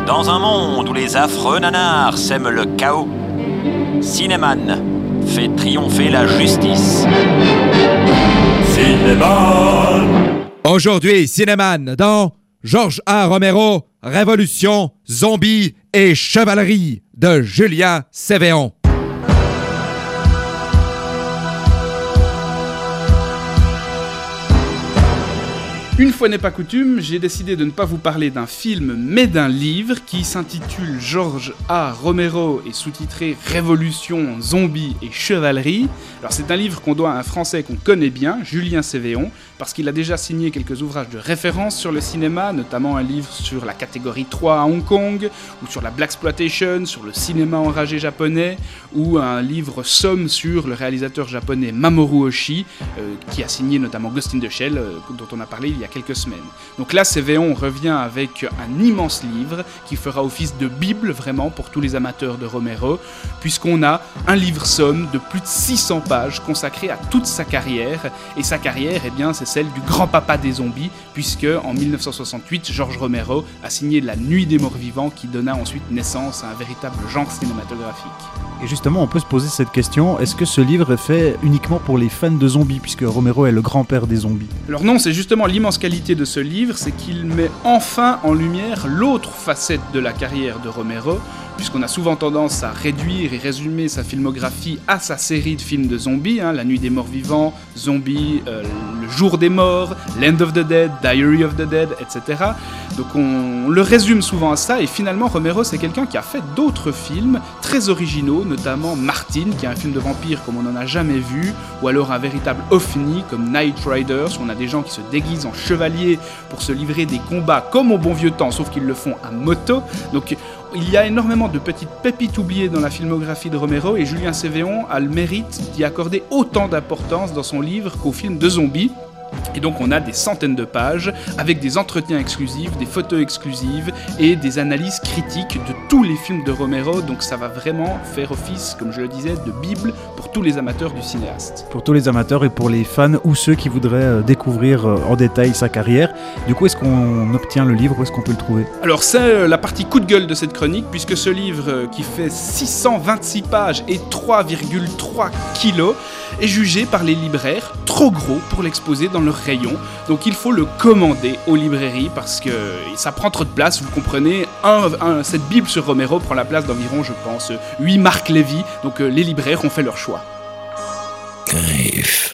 Dans un monde où les affreux nanars sèment le chaos, Cinéman fait triompher la justice. Cinéman. Aujourd'hui, Cinéman dans Georges A. Romero, Révolution, Zombies et Chevalerie de Julien Cévéon. Une fois n'est pas coutume, j'ai décidé de ne pas vous parler d'un film, mais d'un livre qui s'intitule Georges A. Romero et sous-titré Révolution, Zombies et Chevalerie. Alors c'est un livre qu'on doit à un Français qu'on connaît bien, Julien Cévéon, parce qu'il a déjà signé quelques ouvrages de référence sur le cinéma, notamment un livre sur la catégorie 3 à Hong Kong, ou sur la Blaxploitation, sur le cinéma enragé japonais, ou un livre somme sur le réalisateur japonais Mamoru Oshii, qui a signé notamment Ghost in the Shell, dont on a parlé il y a quelques semaines. Donc là, Cévéon revient avec un immense livre qui fera office de bible vraiment pour tous les amateurs de Romero, puisqu'on a un livre somme de plus de 600 pages consacré à toute sa carrière, et sa carrière, eh bien, c'est celle du grand-papa des zombies, puisque en 1968, Georges Romero a signé La Nuit des Morts Vivants, qui donna ensuite naissance à un véritable genre cinématographique. Et justement, on peut se poser cette question, est-ce que ce livre est fait uniquement pour les fans de zombies, puisque Romero est le grand-père des zombies ? Alors non, c'est justement l'immense qualité de ce livre, c'est qu'il met enfin en lumière l'autre facette de la carrière de Romero, puisqu'on a souvent tendance à réduire et résumer sa filmographie à sa série de films de zombies, La Nuit des Morts Vivants, Zombies, Le Jour des Morts, Land of the Dead, Diary of the Dead, etc. Donc on le résume souvent à ça, et finalement Romero c'est quelqu'un qui a fait d'autres films très originaux, notamment Martin, qui est un film de vampire comme on n'en a jamais vu, ou alors un véritable ovni comme Night Riders, où on a des gens qui se déguisent en chevaliers pour se livrer des combats comme au bon vieux temps, sauf qu'ils le font à moto. Donc il y a énormément de petites pépites oubliées dans la filmographie de Romero, et Julien Cévéon a le mérite d'y accorder autant d'importance dans son livre qu'au film de zombies. Et donc on a des centaines de pages avec des entretiens exclusifs, des photos exclusives et des analyses critiques de tous les films de Romero. Donc ça va vraiment faire office, comme je le disais, de bible pour tous les amateurs du cinéaste. Pour tous les amateurs et pour les fans ou ceux qui voudraient découvrir en détail sa carrière. Du coup, est-ce qu'on obtient le livre, où est-ce qu'on peut le trouver ? Alors c'est la partie coup de gueule de cette chronique, puisque ce livre qui fait 626 pages et 3,3 kilos est jugé par les libraires trop gros pour l'exposer dans leur rayon. Donc il faut le commander aux librairies parce que ça prend trop de place, vous comprenez. Cette bible sur Romero prend la place d'environ, je pense, 8 Marc Lévy. Donc les libraires ont fait leur choix. Griffe.